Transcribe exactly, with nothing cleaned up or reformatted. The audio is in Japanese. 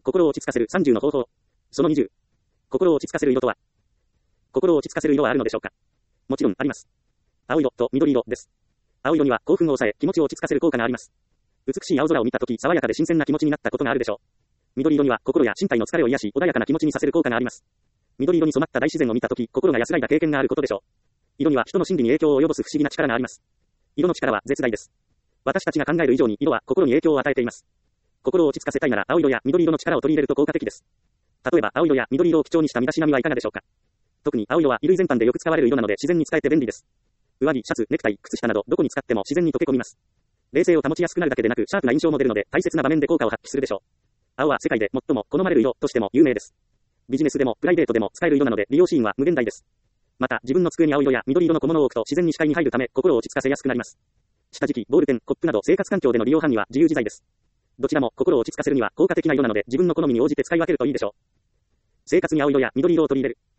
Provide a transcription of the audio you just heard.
心を落ち着かせるさんじゅうの方法。そのにじゅう。心を落ち着かせる色とは。心を落ち着かせる色はあるのでしょうか。もちろんあります。青色と緑色です。青色には興奮を抑え、気持ちを落ち着かせる効果があります。美しい青空を見たとき、爽やかで新鮮な気持ちになったことがあるでしょう。緑色には心や身体の疲れを癒し、穏やかな気持ちにさせる効果があります。緑色に染まった大自然を見たとき、心が安らいだ経験があることでしょう。色には人の心理に影響を及ぼす不思議な力があります。色の力は絶大です。私たちが考える以上に色は心に影響を与えています。心を落ち着かせたいなら青色や緑色の力を取り入れると効果的です。例えば青色や緑色を基調にした身だしなみはいかがでしょうか。特に青色は衣類全般でよく使われる色なので自然に使えて便利です。上着、シャツ、ネクタイ、靴下などどこに使っても自然に溶け込みます。冷静を保ちやすくなるだけでなくシャープな印象も出るので大切な場面で効果を発揮するでしょう。青は世界で最も好まれる色としても有名です。ビジネスでもプライベートでも使える色なので利用シーンは無限大です。また自分の机に青色や緑色の小物を置くと自然に視界に入るため心を落ち着かせやすくなります。下敷き、ボールペン、コップなど生活環境での利用範囲は自由自在です。どちらも心を落ち着かせるには効果的な色なので自分の好みに応じて使い分けるといいでしょう。生活に青色や緑色を取り入れる。